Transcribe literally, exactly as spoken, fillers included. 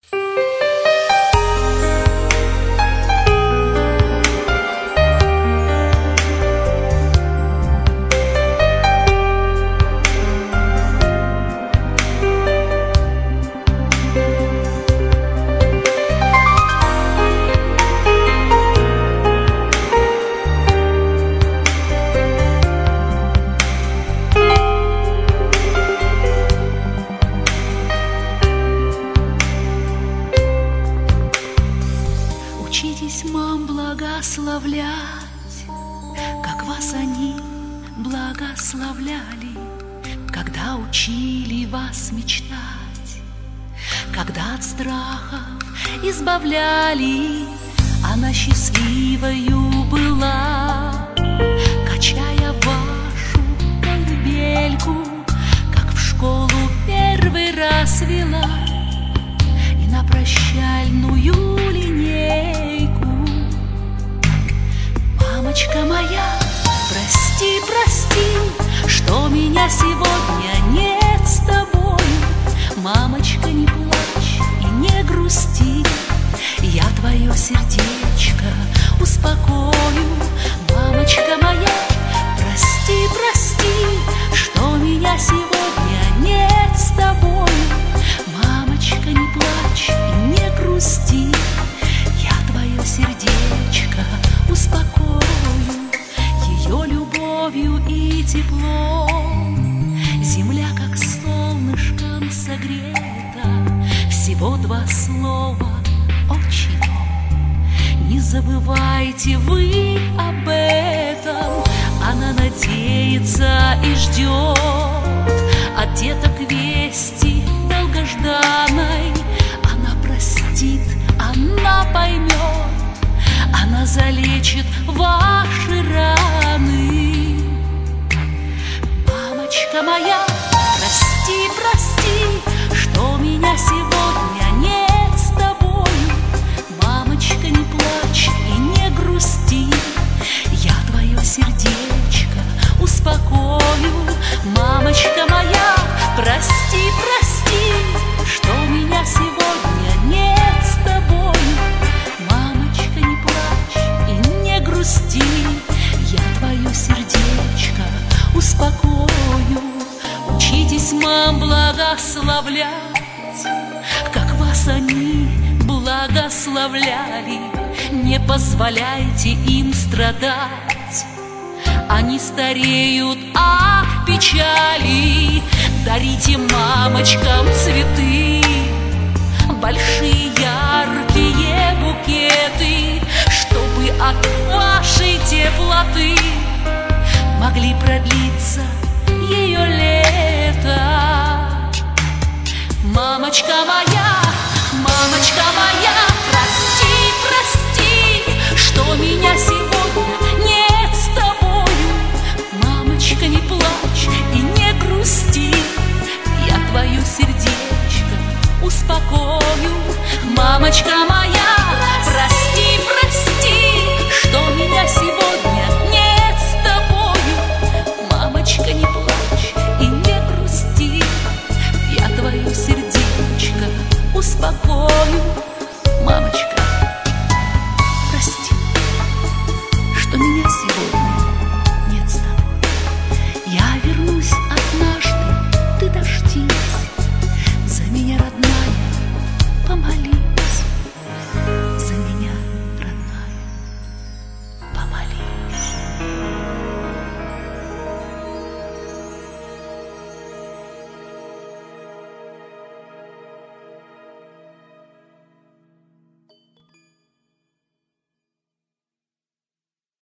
Учитесь, мам, благословлять, как вас они благословляли, когда учили вас мечтать, когда от страхов избавляли. Она счастливою была, качая вашу колыбельку, как в школу первый раз вела, и на прощальную линейку. Мамочка моя, прости, прости, что меня сегодня нет с тобой. Мамочка, не плачь и не грусти, я твое сердечко успокою. Мамочка моя, прости, прости, что меня сегодня нет с тобой. Мамочка, не плачь и не грусти, я твое сердечко успокою. Ее любовью и теплом земля как солнышком согрета. Всего два слова: отчий дом. Не забывайте вы об этом. Она надеется и ждет от деток вести долгожданной. Она простит, она поймет, она залечит ваши раны. Мамочка моя, прости, прости, что меня сегодня нет с тобою. Мамочка, не плачь и не грусти, я твое сердечко успокою. Мамочка моя, прости, прости, что меня сегодня нет с тобою. Мамочка, не плачь и не грусти, я твое сердечко успокою. Учитесь, мам, благословлять, как вас они благословляли. Не позволяйте им страдать, они стареют от печали. Дарите мамочкам цветы, большие яркие букеты, чтобы от вашей теплоты могли продлиться ее лето. Мамочка моя, мамочка моя, прости, прости, что меня сегодня нет с тобою. Мамочка, не плачь и не грусти, я твое сердечко успокою. Мамочка моя, прости, прости, что меня сегодня нет с тобою. Мамочка, не плачь и не грусти, я твое сердечко успокою.